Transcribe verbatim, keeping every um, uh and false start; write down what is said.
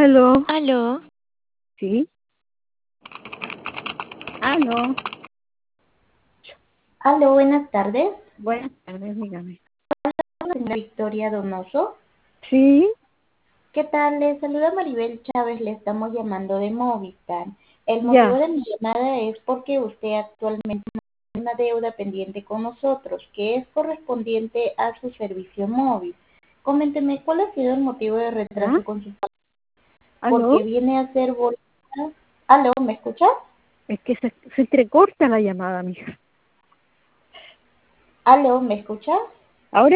Aló, Aló, sí, aló, Aló, buenas tardes. buenas tardes, dígame. Señora Victoria Donoso. Sí, ¿Qué tal? Le saluda Maribel Chávez, le estamos llamando de Movistar. El motivo ya, de mi llamada es porque usted actualmente tiene una deuda pendiente con nosotros, que es correspondiente a su servicio móvil. Coménteme, ¿cuál ha sido el motivo de ¿ah? retraso con su pago? Aló, Porque viene a ser bolsa. Aló, ¿me escucha? es que se, se entrecorta la llamada, mija. Aló, ¿me escucha? Ahora